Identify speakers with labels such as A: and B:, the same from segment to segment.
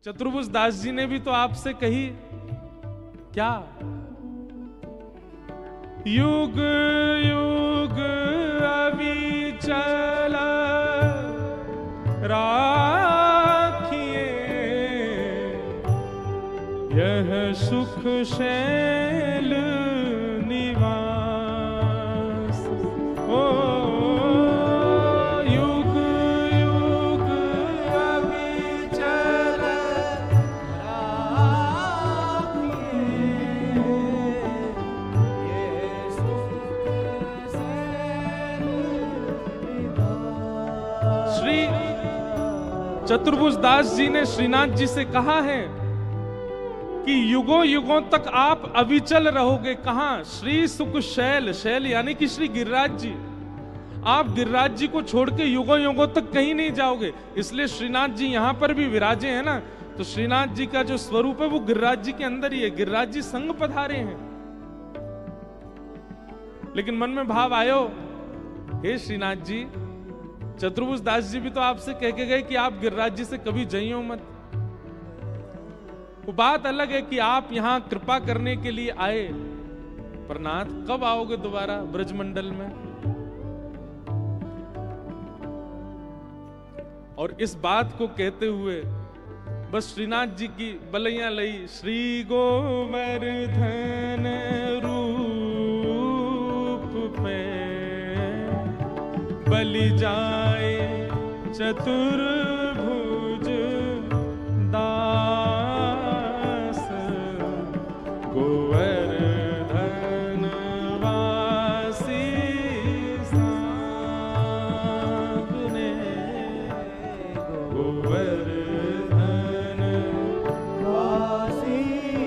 A: चतुर्भुज दास जी ने भी तो आपसे कही क्या, युग युग अविचल राखिए यह सुख शैल निवास। ओ युग युग अविचल श्री चतुर्भुज दास जी ने श्रीनाथ जी से कहा है कि युगों युगों तक आप अविचल रहोगे। कहां? श्री सुख शैल, शैल यानी कि श्री गिरिराज जी। आप गिरिराज जी को छोड़ के युगों युगों तक कहीं नहीं जाओगे। इसलिए श्रीनाथ जी यहां पर भी विराजे हैं ना, तो श्रीनाथ जी का जो स्वरूप है वो गिरिराज जी के अंदर ही है। गिरिराज जी संग पधारे हैं। लेकिन मन में भाव आयो, हे श्रीनाथ जी, चतुर्भुज दास जी भी तो आपसे कह के गए कि आप गिरिराज जी से कभी जाइयो मत। वो बात अलग है कि आप यहां कृपा करने के लिए आए, पर नाथ कब आओगे दोबारा ब्रजमंडल में? और इस बात को कहते हुए बस श्रीनाथ जी की बलैया लई, श्री गोवर्धन रूप पे बलि जाए चतुर्भुज दास, गोवर्धन वासी सावने, गोवर्धन वासी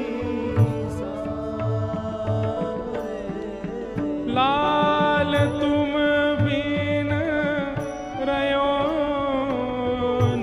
A: सावने। लाल तुम बिन रयो न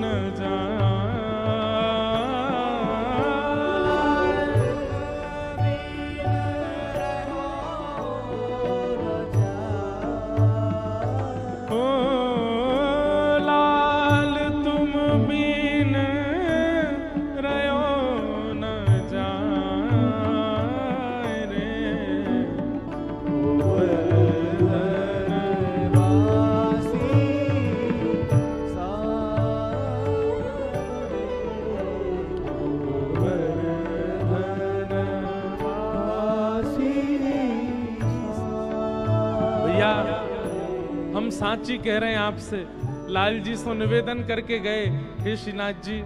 A: हम सांची कह रहे हैं आपसे। लाल जी सो निवेदन करके गए, हे श्रीनाथ जी,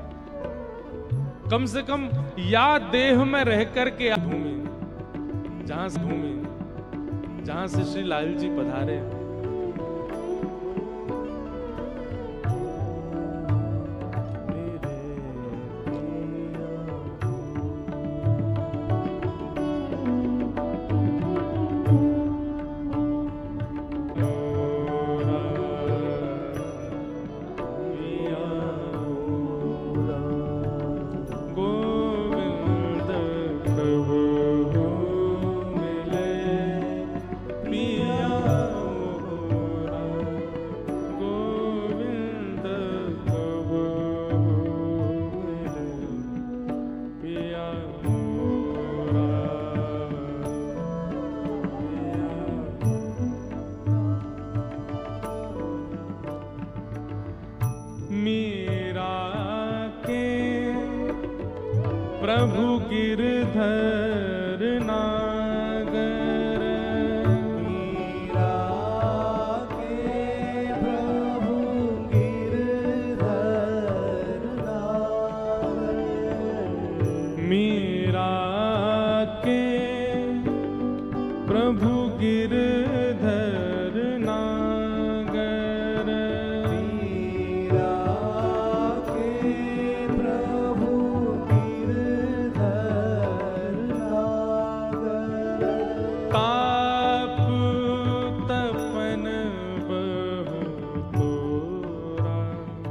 A: कम से कम या देह में रह करके भूमि, जहां से श्री लाल जी पधारे। मीरा के प्रभु गिरधर नागर,
B: मीरा के प्रभु गिरधर नागर,
A: मीरा के प्रभु गिरधर नागर,
B: मीरा के प्रभु गिरधर नागर,
A: ताप तपन बहु तोरा,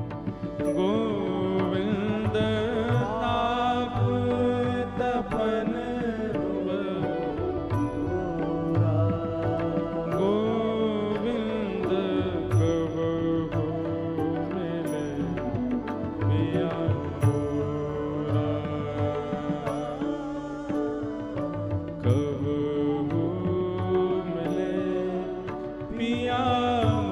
A: गोविंद ताप तपन बहु तोरा, राम